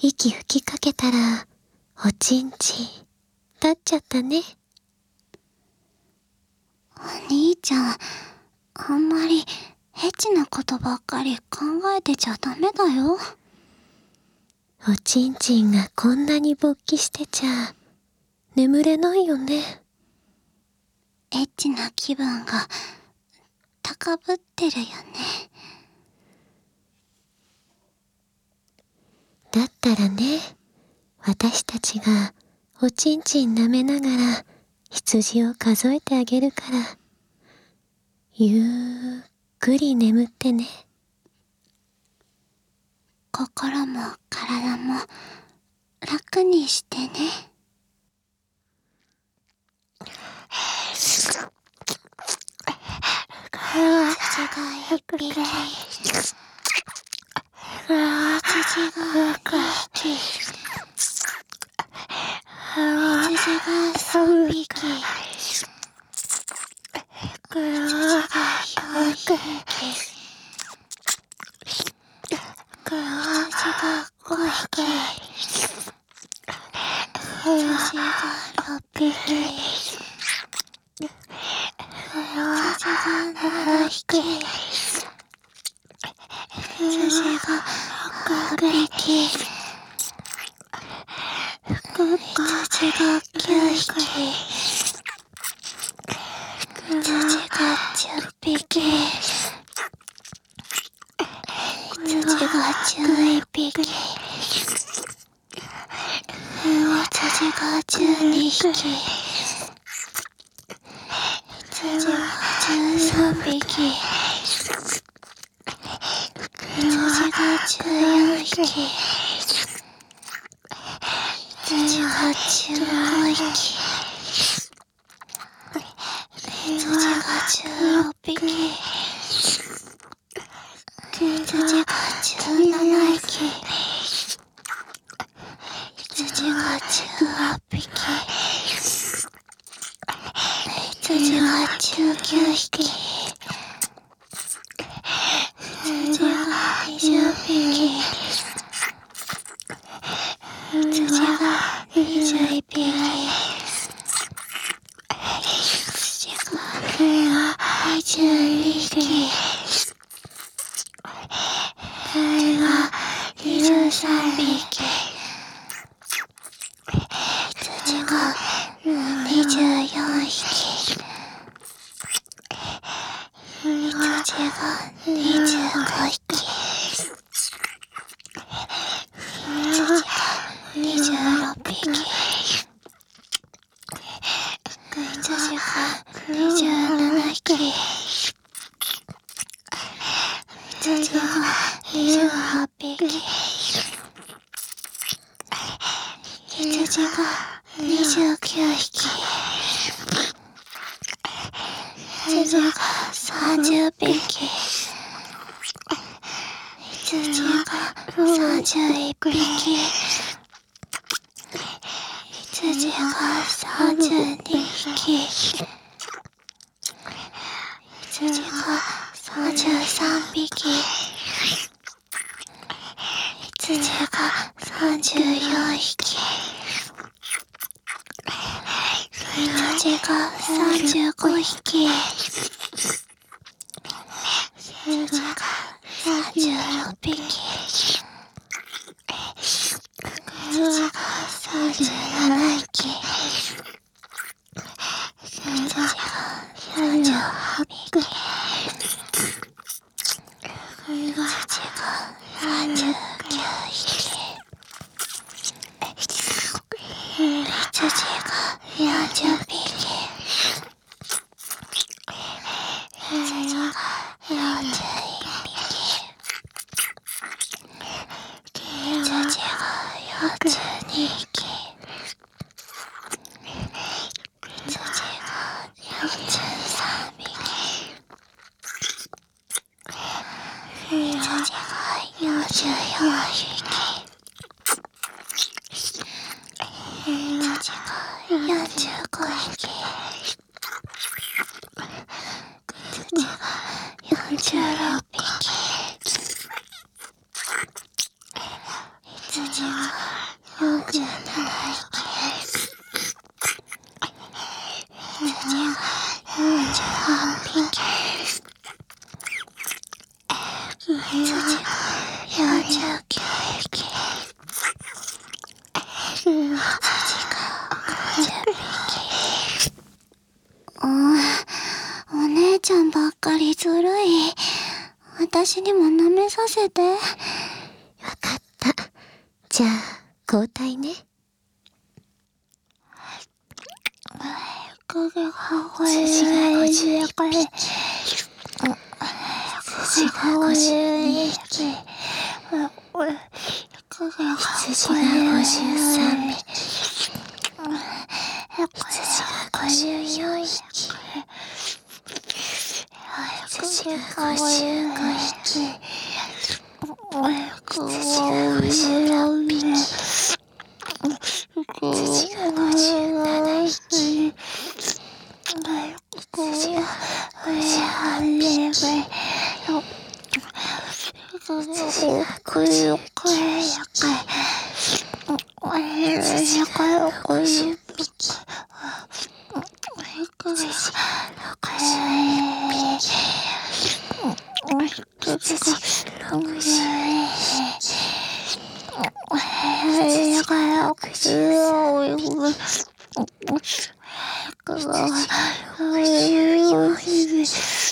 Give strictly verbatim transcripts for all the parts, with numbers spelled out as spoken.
息吹きかけたら、おちんちん、立っちゃったね。 お兄ちゃん、あんまりエッチなことばっかり考えてちゃダメだよ。 おちんちんがこんなに勃起してちゃ、眠れないよね。 エッチな気分が高ぶってるよね。 だったらね、私たちがおちんちん舐めながら羊を数えてあげるから、ゆっくり眠ってね。 心も体も楽にしてね。羊が一匹、羊が二匹、羊が三匹、羊が四匹、羊が五匹、羊が六匹、羊が七匹、羊が六匹、羊が九匹、羊が十匹、羊が十一匹、羊が十二匹、羊が十三匹、羊が十四匹、羊が十五匹、羊が十六匹、羊が十七匹、羊が十八匹、羊が十九匹、羊が二十匹、羊が二十一匹、羊が二十二匹、羊が二十三匹、羊が二十四匹、羊が二十五匹、羊が二十六匹、羊が二十七匹、羊が二十八匹、羊が二十九匹、羊が三十匹、羊が三十一匹、羊が三十二匹、羊が三十三匹、羊が三十四匹、羊が三十五匹、羊が三十六匹、羊が三十七匹、羊が三十八匹、羊が三十九匹、羊が四十匹、羊が四十一匹、羊が四十二匹、羊が四十三匹、羊が四十四匹、羊が四十五匹、羊が四十六匹、羊がお姉ちゃんばっかりずるい。私にも舐めさせて。 わかった。じゃあ、交代ね。 影がこ筋がごじゅういっぴき。 筋がごじゅうにひき。 羊がごじゅうさんびき。羊がごじゅうよんひき。羊がごじゅうごひき。羊がごじゅうろっぴき。羊がごじゅうななひき。羊がごじゅうはちぴき。羊がごじゅうきゅうひき。羊がごじゅっぴき。羊がろくじゅういっぴき。羊がろくじゅうにひき。羊がろくじゅうさんびき。羊がろくじゅうよんひき。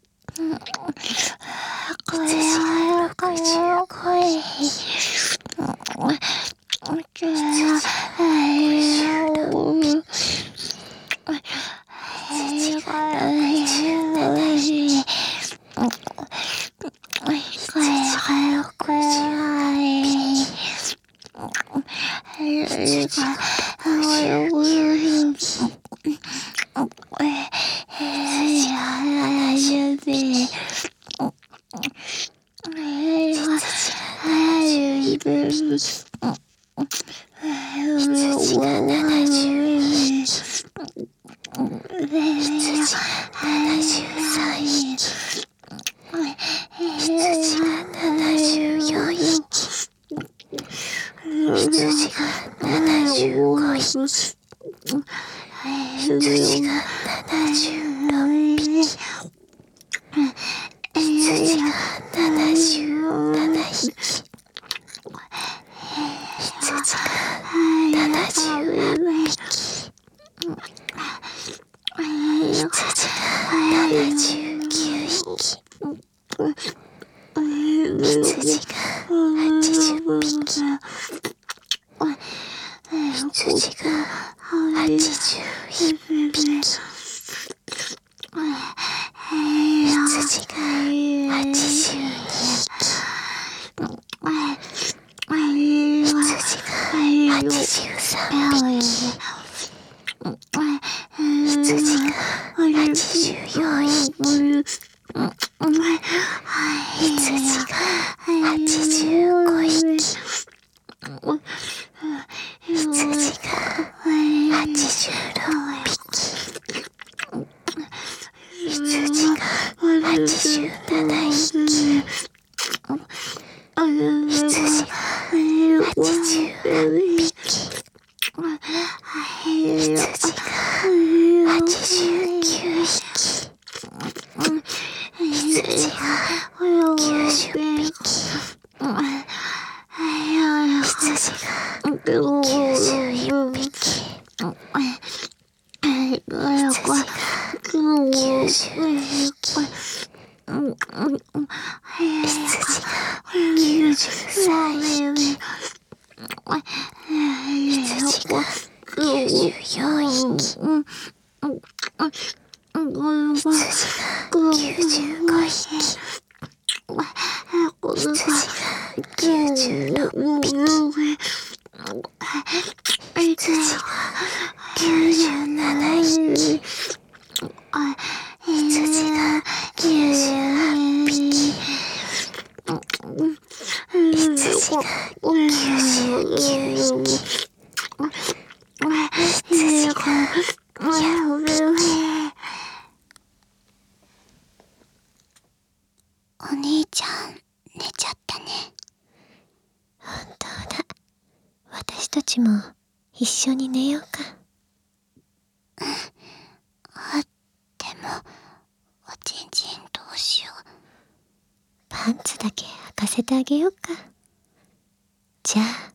羊がろくじゅうごひき。羊がごじゅうろっぴき。羊がろくじゅうななひき。羊がろくじゅうはちぴき。羊がごじゅうひき。羊がななじゅうぴき。羊がななじゅういっぴき。羊がななじゅうにひき。羊がななじゅうさんひき。羊がななじゅうよんひき。羊がななじゅうごひき。羊がななじゅうろっぴき。羊がななじゅうななひき。羊がななじゅうはちぴき。羊がななじゅうきゅうひき。羊がはちじゅっぴき。羊がはちじゅういっぴき。羊がはちじゅうにひき。羊がはちじゅうさんびき。羊がはちじゅうよんひき。羊がはちじゅうごひき。羊がはちじゅうろっぴき。羊がはちじゅうななひき。羊がはちじゅうはちぴき。羊がはちじゅうきゅうひき。羊がきゅうじゅっぴき。羊がきゅうじゅういっぴき。羊がきゅうじゅうにひき。羊がきゅうじゅうさんひき。羊がきゅうじゅうよんひき。羊がきゅうじゅうごひき。羊がきゅうじゅうろっぴき。羊がきゅうじゅうななひき。羊がきゅうじゅうはちぴき。羊がきゅうじゅうきゅうひき。羊がひゃくひき。 お兄ちゃん寝ちゃったね。 本当だ。私たちも一緒に寝ようか。 はせてあげようか。じゃあ